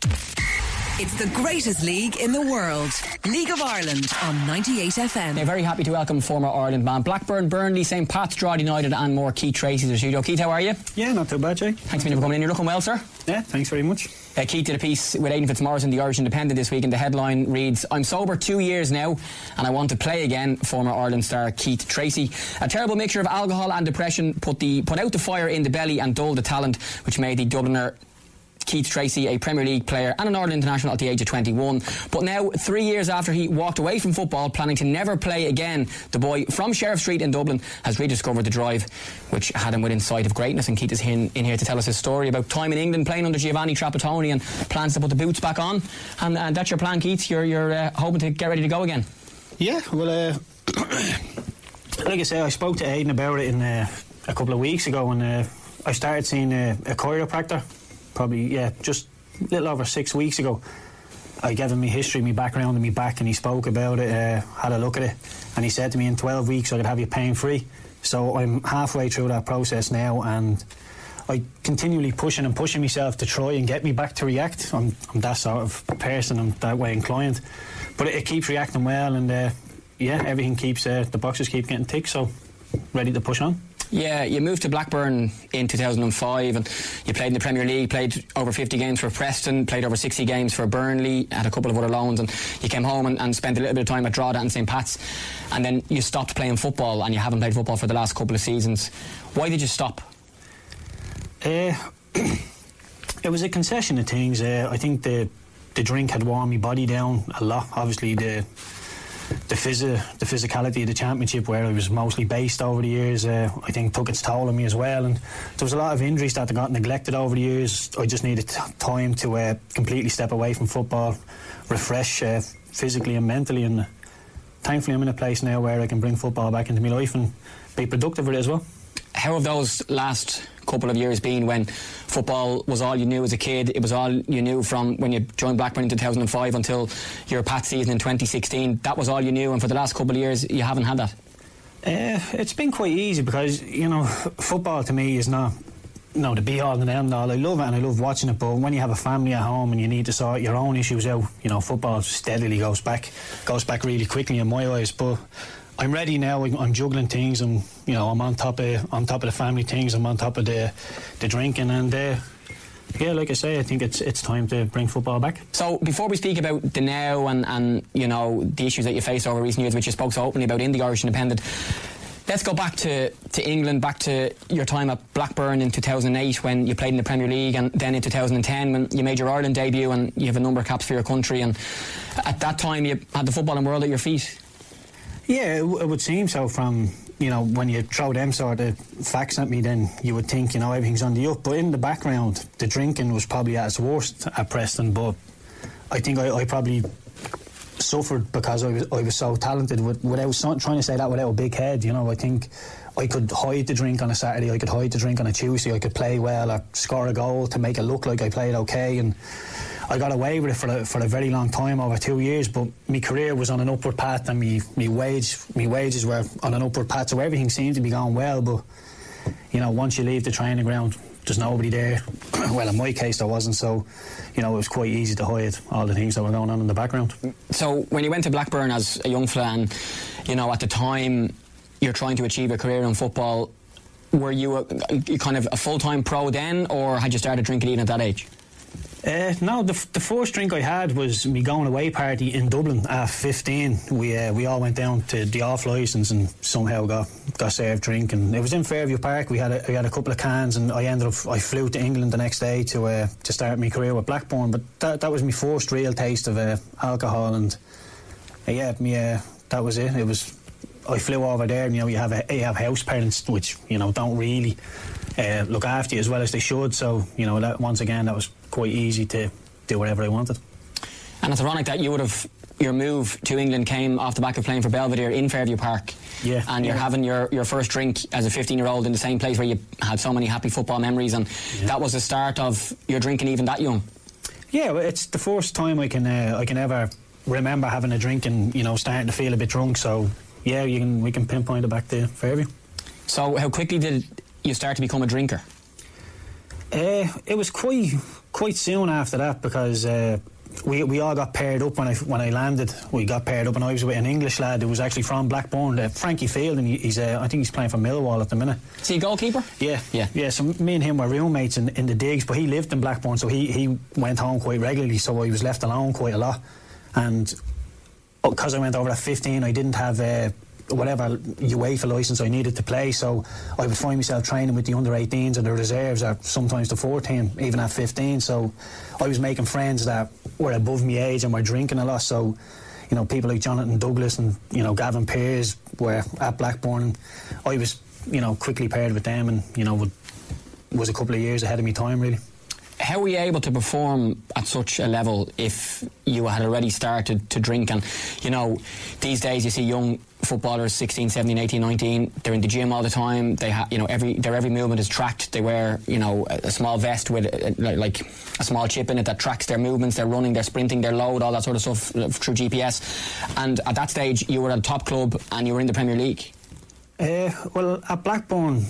It's the greatest league in the world. League of Ireland on ninety-eight F M. They're very happy to welcome former Ireland man Blackburn, Burnley, Saint Pat's, Drogheda United and more. Keith Tracy to the studio. Keith, how are you? Yeah, not too bad, Jay. Thanks a million for coming in. You're looking well, sir. Yeah, thanks very much. Uh, Keith did a piece with Aidan Fitzmaurice in the Irish Independent this week, and the headline reads, "I'm sober two years now and I want to play again, former Ireland star Keith Tracy. A terrible mixture of alcohol and depression put the put out the fire in the belly and dulled the talent, which made the Dubliner Keith Tracy a Premier League player and an Ireland international at the age of twenty-one. But now, three years after he walked away from football, planning to never play again, the boy from Sheriff Street in Dublin has rediscovered the drive which had him within sight of greatness. And Keith is in, in here to tell us his story about time in England playing under Giovanni Trapattoni and plans to put the boots back on. And, and that's your plan, Keith. You're, you're uh, hoping to get ready to go again. Yeah, well, uh, like I say, I spoke to Aidan about it in uh, a couple of weeks ago, and uh, I started seeing uh, a chiropractor. Probably, yeah, just a little over six weeks ago. I gave him my history, my background and my back, and he spoke about it, uh, had a look at it, and he said to me in twelve weeks I could have you pain free. So I'm halfway through that process now, and I continually pushing and pushing myself to try and get me back to react. I'm, I'm that sort of person, I'm that way inclined, but it, it keeps reacting well, and uh, yeah, everything keeps, uh, the boxes keep getting ticked, so ready to push on. Yeah, you moved to Blackburn in two thousand five and you played in the Premier League, played over fifty games for Preston, played over sixty games for Burnley, had a couple of other loans, and you came home and, and spent a little bit of time at Drogheda and Saint Pat's, and then you stopped playing football, and you haven't played football for the last couple of seasons. Why did you stop? Uh, it was a concession of things. Uh, I think the the drink had worn my body down a lot. Obviously the The, phys- the physicality of the championship, where I was mostly based over the years, uh, I think took its toll on me as well, and there was a lot of injuries that got neglected over the years. I just needed t- time to uh, completely step away from football, refresh uh, physically and mentally, and thankfully I'm in a place now where I can bring football back into my life and be productive with it as well. How have those last couple of years been, when football was all you knew as a kid? It was all you knew from when you joined Blackburn in two thousand five until your Pat season in twenty sixteen. That was all you knew, and for the last couple of years you haven't had that. Uh, it's been quite easy because, you know, football to me is not, no, the be all and end all. I love it and I love watching it, but when you have a family at home and you need to sort your own issues out, you know, football steadily goes back goes back really quickly in my eyes. But I'm ready now. I'm juggling things, and you know, I'm on top of on top of the family things. I'm on top of the the drinking, and uh, yeah, like I say, I think it's it's time to bring football back. So before we speak about the now and and you know the issues that you faced over recent years, which you spoke so openly about in the Irish Independent, Let's go back to, to England, back to your time at Blackburn in two thousand eight when you played in the Premier League, and then in two thousand ten when you made your Ireland debut and you have a number of caps for your country, and at that time you had the footballing world at your feet. Yeah, it, w- it would seem so. From, you know, when you throw them sort of facts at me, then you would think, you know, everything's on the up. But in the background, the drinking was probably at its worst at Preston. But I think I, I probably suffered because I was I was so talented with, without not trying to say that without a big head. You know, I think I could hide the drink on a Saturday, I could hide the drink on a Tuesday, I could play well or score a goal to make it look like I played okay, and I got away with it for a, for a very long time, over two years. But my career was on an upward path, and me me wage me wages were on an upward path, so everything seemed to be going well. But you know, once you leave the training ground, there's nobody there. Well, in my case there wasn't, so you know, it was quite easy to hide all the things that were going on in the background. So when you went to Blackburn as a young fella, and you know, at the time you're trying to achieve a career in football, were you a, a kind of a full-time pro then, or had you started drinking even at that age? Uh, no, the, the first drink I had was me going away party in Dublin at fifteen. We uh, we all went down to the off licence and somehow got got served drink, and it was in Fairview Park. We had a, we had a couple of cans, and I ended up I flew to England the next day to uh, to start my career with Blackburn. But that that was my first real taste of uh, alcohol, and uh, yeah, me uh, that was it. It was I flew over there, and you know, you have a, you have house parents which, you know, don't really uh, look after you as well as they should. So you know, that once again, that was quite easy to do whatever I wanted. And it's ironic that you would have, your move to England came off the back of playing for Belvedere in Fairview Park. Yeah. And you're yeah. having your, your first drink as a fifteen year old in the same place where you had so many happy football memories, and yeah. that was the start of your drinking even that young. Yeah, well, it's the first time I can uh, I can ever remember having a drink and, you know, starting to feel a bit drunk. So yeah, you can we can pinpoint it back to Fairview. So how quickly did you start to become a drinker? Uh, it was quite quite soon after that, because uh, we we all got paired up when I when I landed. We got paired up, and I was with an English lad who was actually from Blackburn, uh, Frankie Field, and he, he's uh, I think he's playing for Millwall at the minute. Is he a goalkeeper? Yeah, yeah, yeah. So me and him were roommates in, in the digs, but he lived in Blackburn, so he he went home quite regularly. So I was left alone quite a lot, and because I went over at fifteen, I didn't have Uh, whatever UEFA licence I needed to play, so I would find myself training with the under eighteens and the reserves, or sometimes the fourteen, even at fifteen. So I was making friends that were above my age and were drinking a lot. So, you know, people like Jonathan Douglas and, you know, Gavin Pearce were at Blackburn. I was, you know, quickly paired with them, and, you know, would, was a couple of years ahead of my time, really. How were you able to perform at such a level if you had already started to drink? And, you know, these days you see young footballers, sixteen, seventeen, eighteen, nineteen, they're in the gym all the time. They have, you know, every their every movement is tracked. They wear, you know, a, a small vest with a, like a small chip in it that tracks their movements, their running, their sprinting, their load, all that sort of stuff through G P S. And at that stage, you were at a top club and you were in the Premier League. Uh, well, at Blackburn,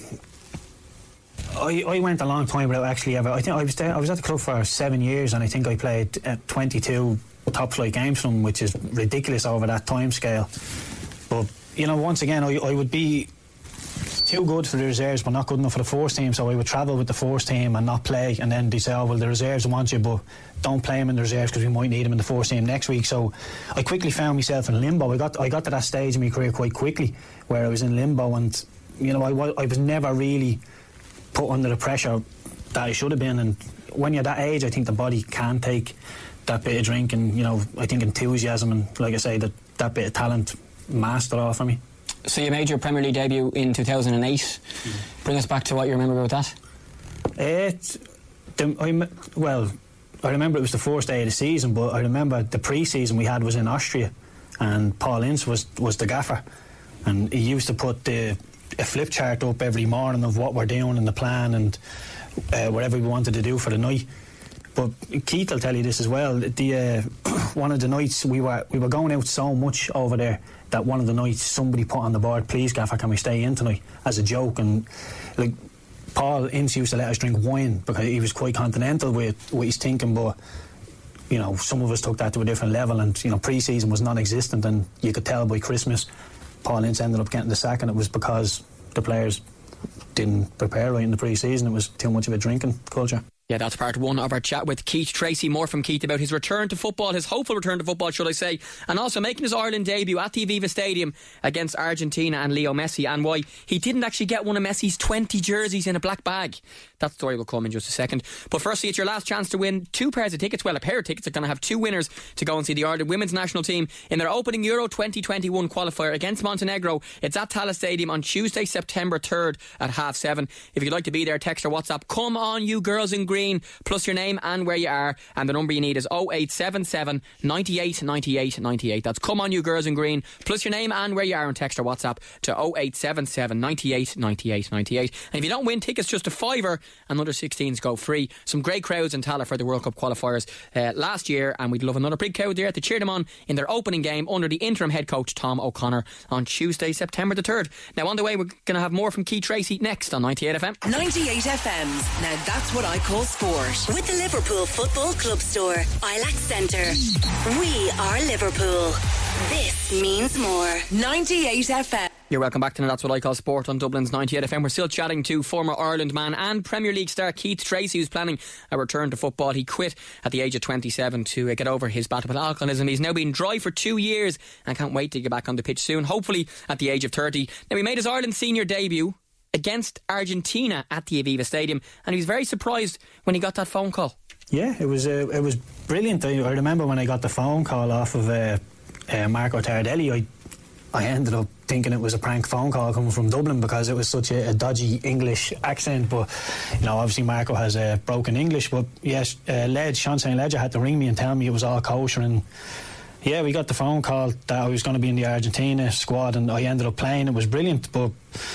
I, I went a long time without actually ever. I think I was there, I was at the club for seven years, and I think I played uh, twenty-two top flight games from them, which is ridiculous over that time scale. But you know, once again, I, I would be too good for the reserves, but not good enough for the first team. So I would travel with the first team and not play, and then they say, "Oh well, the reserves want you, but don't play them in the reserves because we might need them in the first team next week." So I quickly found myself in limbo. I got I got to that stage in my career quite quickly where I was in limbo, and you know, I, I was never really put under the pressure that I should have been. And when you're that age, I think the body can take that bit of drink, and you know, I think enthusiasm and, like I say, that that bit of talent mastered off for me. So you made your Premier League debut in two thousand eight. Mm. Bring us back to what you remember about that. It, the, I, well, I remember it was the first day of the season, but I remember the pre-season we had was in Austria, and Paul Ince was was the gaffer, and he used to put the a flip chart up every morning of what we're doing and the plan and uh, whatever we wanted to do for the night. But Keith will tell you this as well. The uh, one of the nights we were we were going out so much over there that one of the nights somebody put on the board, "Please, gaffer, can we stay in tonight?" as a joke. And like Paul Ince used to let us drink wine because he was quite continental with what he's thinking, but you know, some of us took that to a different level, and you know, pre-season was non-existent, and you could tell by Christmas Paul Ince ended up getting the sack, and it was because the players didn't prepare right in the pre-season. It was too much of a drinking culture. Yeah, that's part one of our chat with Keith Tracy. More from Keith about his return to football, his hopeful return to football, should I say, and also making his Ireland debut at the Aviva Stadium against Argentina and Leo Messi, and why he didn't actually get one of Messi's twenty jerseys in a black bag. That story will come in just a second. But firstly, it's your last chance to win two pairs of tickets. Well, a pair of tickets are going to have two winners to go and see the Ireland women's national team in their opening Euro twenty twenty-one qualifier against Montenegro. It's at Tallaght Stadium on Tuesday, September third at half seven. If you'd like to be there, text or WhatsApp, "Come on you girls in green," plus your name and where you are, and the number you need is oh eight seven seven, ninety-eight, ninety-eight, ninety-eight. That's "Come on you girls in green," plus your name and where you are, and text or WhatsApp to oh eight seven seven, ninety-eight, ninety-eight, ninety-eight. And if you don't win, tickets just a fiver, and under sixteens go free. Some great crowds in Tallaght for the World Cup qualifiers uh, last year, and we'd love another big crowd there to cheer them on in their opening game under the interim head coach Tom O'Connor on Tuesday, September the third. Now on the way, we're going to have more from Keith Tracy next on ninety-eight F M. ninety-eight F M's Now That's What I Call Sport. With the Liverpool Football Club store, Ilax Centre. We are Liverpool. This means more. ninety-eight F M. You're welcome back to Now That's What I Call Sport on Dublin's ninety-eight F M. We're still chatting to former Ireland man and Premier League star Keith Tracy, who's planning a return to football. He quit at the age of twenty-seven to uh, get over his battle with alcoholism. He's now been dry for two years and can't wait to get back on the pitch soon, hopefully at the age of thirty. Now, he made his Ireland senior debut against Argentina at the Aviva Stadium, and he was very surprised when he got that phone call. Yeah, it was uh, it was brilliant. I, I remember when I got the phone call off of uh, uh, Marco Tardelli, I I ended up thinking it was a prank phone call coming from Dublin because it was such a, a dodgy English accent. But, you know, obviously Marco has uh, broken English. But, yes, uh, Ledge, Sean Saint Ledger had to ring me and tell me it was all kosher. And, yeah, we got the phone call that I was going to be in the Argentina squad, and I ended up playing. It was brilliant. But,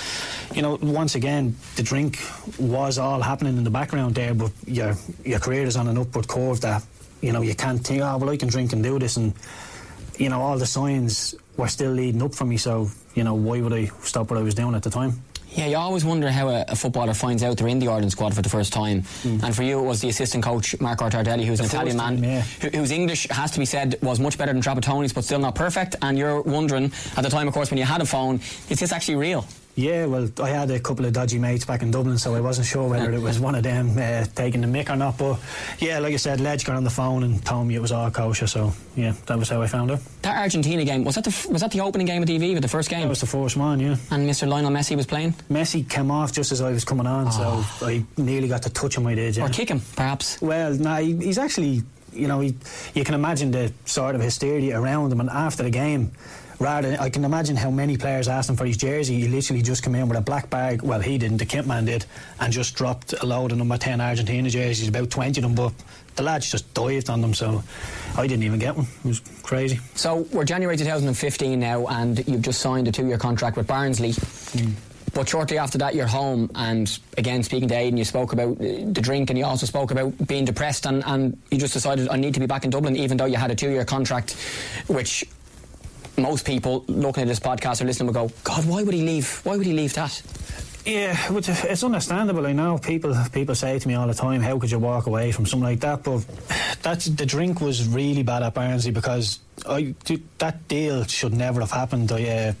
you know, once again, the drink was all happening in the background there, but your, your career is on an upward curve that, you know, you can't think, oh, well, I can drink and do this. And, you know, all the signs were still leading up for me, so, you know, why would I stop what I was doing at the time? Yeah, you always wonder how a, a footballer finds out they're in the Ireland squad for the first time. Mm. And for you, it was the assistant coach, Marco Tardelli, who's the an Italian man, time, yeah. who, whose English, has to be said, was much better than Trapattoni's, but still not perfect. And you're wondering, at the time, of course, when you had a phone, is this actually real? Yeah, well, I had a couple of dodgy mates back in Dublin, so I wasn't sure whether it was one of them uh, taking the mick or not. But yeah, like I said, Ledge got on the phone and told me it was all kosher. So yeah, that was how I found out. That Argentina game, was that the was that the opening game of the Aviva, the first game? That was the first one, yeah. And Mister Lionel Messi was playing? Messi came off just as I was coming on, oh. so I nearly got to touch him. I did, yeah. Or kick him, perhaps? Well, no, nah, he, he's actually, you know, he, you can imagine the sort of hysteria around him. And after the game, rather, I can imagine how many players asked him for his jersey. He literally just came in with a black bag. Well, he didn't, the kit man did, and just dropped a load of number ten Argentina jerseys, about twenty of them, but the lads just dived on them, so I didn't even get one. It was crazy. So we're January twenty fifteen now, and you've just signed a two-year contract with Barnsley. Mm. But shortly after that, you're home, and again, speaking to Aidan, you spoke about the drink, and you also spoke about being depressed, and, and you just decided, I need to be back in Dublin, even though you had a two-year contract, which most people looking at this podcast or listening will go, God, why would he leave? Why would he leave that? Yeah, it's understandable. I know people people say to me all the time, how could you walk away from something like that? But that's, the drink was really bad at Barnsley, because I, that deal should never have happened. I, uh,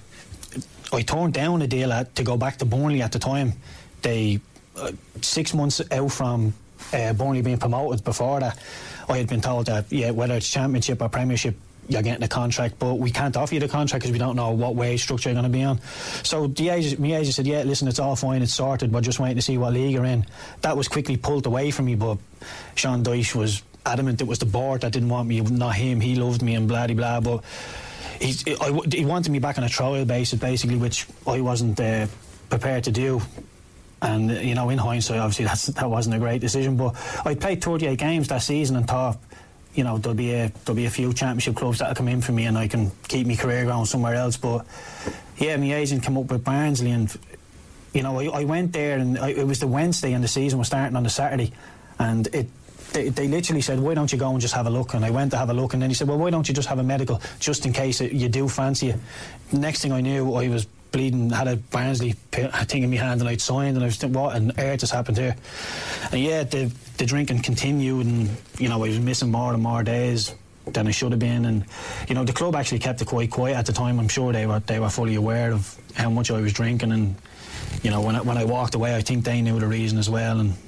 I turned down a deal at, to go back to Burnley at the time. They uh, six months out from uh, Burnley being promoted. Before that, I had been told that, yeah, whether it's Championship or Premiership, you're getting a contract, but we can't offer you the contract because we don't know what wage structure you're going to be on. So the agent, my agent said, yeah, listen, it's all fine, it's sorted, we're just waiting to see what league you're in. That was quickly pulled away from me, but Sean Dyche was adamant it was the board that didn't want me, not him. He loved me and blah blah blah, but he's, I, he wanted me back on a trial basis, basically, which I wasn't uh, prepared to do. And, you know, in hindsight, obviously that's, that wasn't a great decision, but I played thirty-eight games that season and thought, you know, there'll be a there'll be a few Championship clubs that'll come in for me and I can keep my career going somewhere else. But yeah, my agent came up with Barnsley, and you know, I, I went there, and I, it was the Wednesday and the season was starting on the Saturday, and it they, they literally said, why don't you go and just have a look? And I went to have a look, and then he said, well, why don't you just have a medical just in case it, you do fancy it? Next thing I knew, I was bleeding, had a Barnsley thing in my hand, and I'd signed, and I was thinking, what on earth has happened here? And yeah, the the drinking continued, and you know, I was missing more and more days than I should have been. And you know, the club actually kept it quite quiet at the time. I'm sure they were they were fully aware of how much I was drinking, and you know, when I, when I walked away, I think they knew the reason as well. And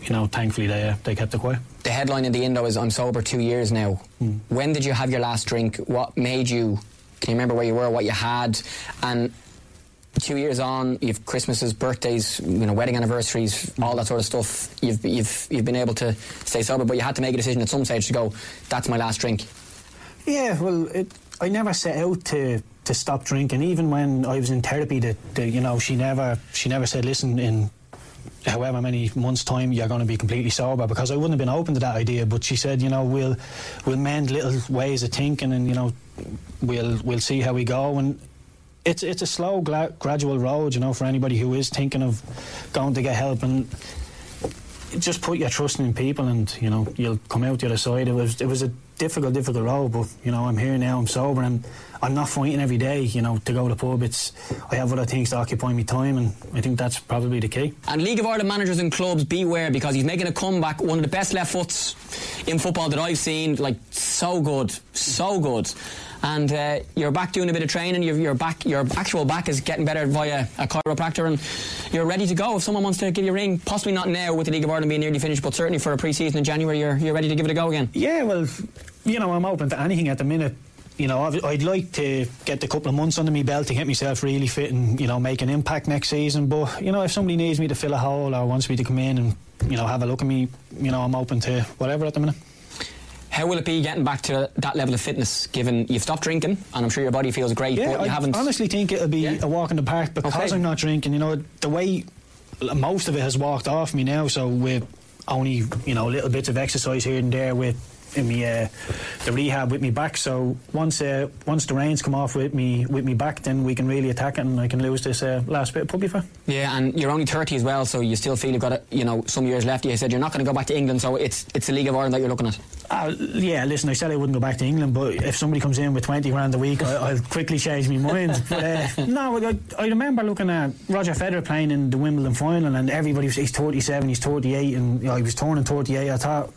you know, thankfully they uh, they kept it quiet. The headline in the Indo is "I'm sober two years now." Mm. When did you have your last drink? What made you? Can you remember where you were, what you had? And two years on, you've Christmases, birthdays, you know, wedding anniversaries, all that sort of stuff. You've you've you've been able to stay sober, but you had to make a decision at some stage to go, "That's my last drink." Yeah, well, it, I never set out to. to stop drinking. Even when I was in therapy, that you know, she never she never said, "Listen, in however many months' time you're going to be completely sober," because I wouldn't have been open to that idea. But she said, you know, we'll we'll mend little ways of thinking, and you know, we'll we'll see how we go. And it's it's a slow, gla- gradual road, you know, for anybody who is thinking of going to get help. And just put your trust in people, and you know, you'll come out the other side. It was it was a difficult, difficult road, but you know, I'm here now. I'm sober, and I'm not fighting every day, you know, to go to the pub. It's I have other things to occupy my time, and I think that's probably the key. And League of Ireland managers and clubs, beware, because he's making a comeback. One of the best left foots in football that I've seen. Like, so good, so good. And uh, you're back doing a bit of training. You're, you're back. Your actual back is getting better via a chiropractor, and you're ready to go. If someone wants to give you a ring, possibly not now with the League of Ireland being nearly finished, but certainly for a pre-season in January, you're you're ready to give it a go again. Yeah, well, you know, I'm open to anything at the minute. You know, I'd like to get a couple of months under my belt to get myself really fit and, you know, make an impact next season. But, you know, if somebody needs me to fill a hole or wants me to come in and, you know, have a look at me, you know, I'm open to whatever at the minute. How will it be getting back to that level of fitness, given you've stopped drinking, and I'm sure your body feels great, yeah, but you I haven't... I honestly think it'll be yeah. a walk in the park because okay. I'm not drinking. You know, the way most of it has walked off me now, so with only, you know, little bits of exercise here and there with in me uh, the rehab with me back. So once uh, once the reins come off with me with me back, then we can really attack it, and I can lose this uh, last bit of puppy fat. Yeah, and you're only thirty as well, so you still feel you've got a, you know, some years left. You said you're not going to go back to England, so it's it's the League of Ireland that you're looking at. Uh, yeah, listen, I said I wouldn't go back to England, but if somebody comes in with twenty grand a week, I, I'll quickly change my mind. But, uh, no, I, I remember looking at Roger Federer playing in the Wimbledon final, and everybody was, he's thirty-seven, he's thirty-eight, and you know, he was turning thirty-eight. I thought,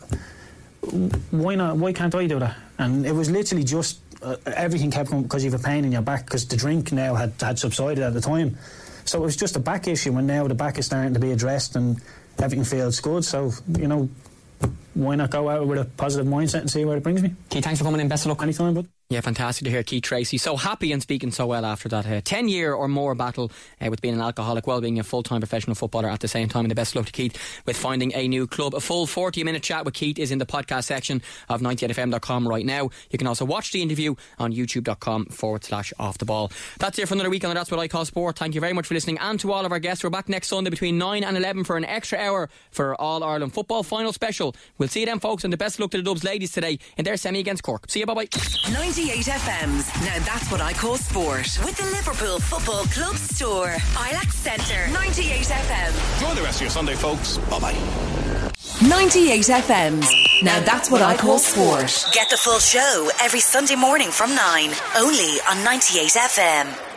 why not? Why can't I do that? And it was literally just uh, everything kept coming because you have a pain in your back, because the drink now had, had subsided at the time. So it was just a back issue, and now the back is starting to be addressed and everything feels good. So, you know, why not go out with a positive mindset and see where it brings me? Keith, thanks for coming in. Best of luck. Anytime, bud. Yeah, fantastic to hear Keith Tracy so happy and speaking so well after that uh, ten year or more battle uh, with being an alcoholic while being a full-time professional footballer at the same time. And the best of luck to Keith with finding a new club. A full forty minute chat with Keith is in the podcast section of ninety-eight F M dot com right now. You can also watch the interview on youtube.com forward slash off the ball. That's it for another week on That's What I Call Sport. Thank you very much for listening, and to all of our guests. We're back next Sunday between nine and eleven for an extra hour for All Ireland Football Final Special. We'll see you then, folks, and the best of luck to the Dubs ladies today in their semi against Cork. See you, bye bye. ninety-eight F M's Now That's What I Call Sport with the Liverpool Football Club store, I LAC Centre, ninety-eight F M. Enjoy the rest of your Sunday, folks. Bye bye. ninety-eight F M's Now That's What I Call Sport. Get the full show every Sunday morning from nine, only on ninety-eight F M.